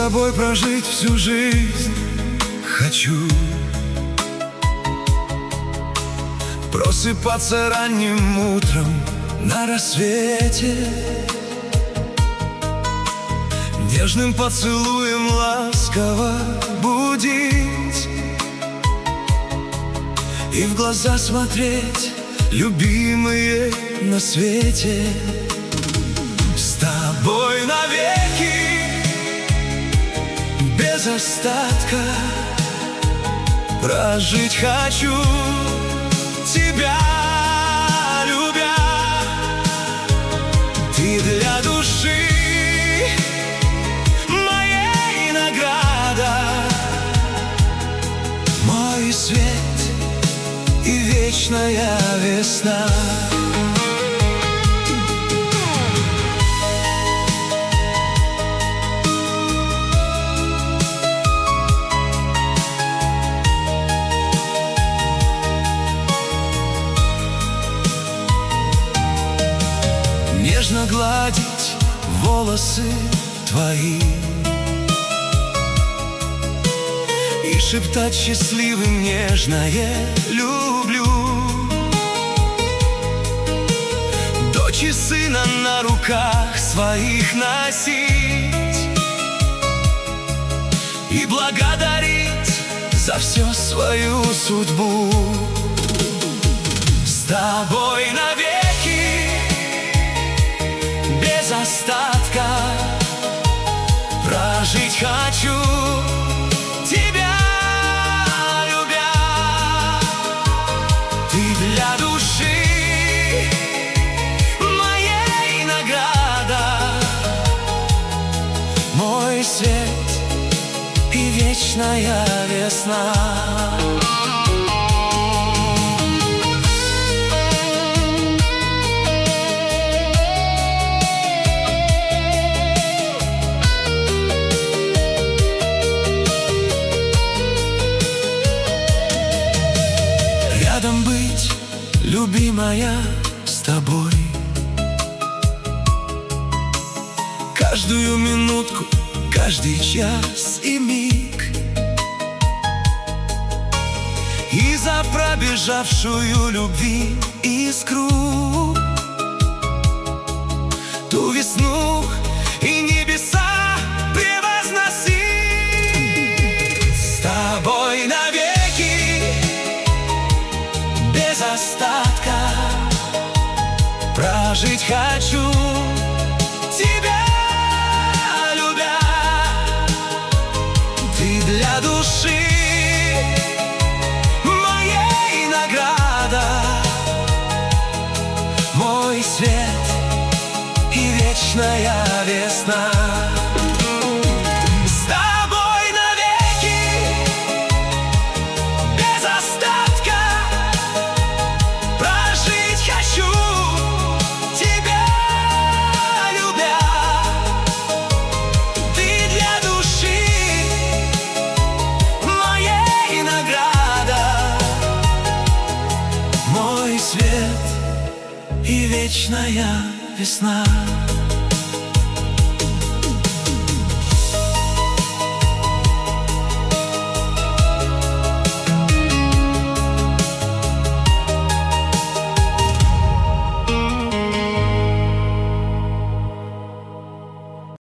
тобой прожить всю жизнь хочу. Просыпаться ранним утром на рассвете, нежным поцелуем ласково будить и в глаза смотреть, любимые на свете. С тобой навеки, без остатка прожить хочу, тебя любя. Ты для души моей награда, мой свет и вечная весна. Нежно гладить волосы твои и шептать счастливым нежное люблю. Дочь и сына на руках своих носить и благодарить за всю свою судьбу. С тобой навеки, без остатка прожить хочу, тебя любя. Ты для души моей награда, мой свет и вечная весна. Рядом быть, любимая, с тобой каждую минутку, каждый час и миг, и за пробежавшую любви искру, ту весну и небеса превозносить. С тобой навеки, без остатка прожить хочу, тебя любя. Ты для души моей награда, мой свет и вечная весна. Свет и вечная весна.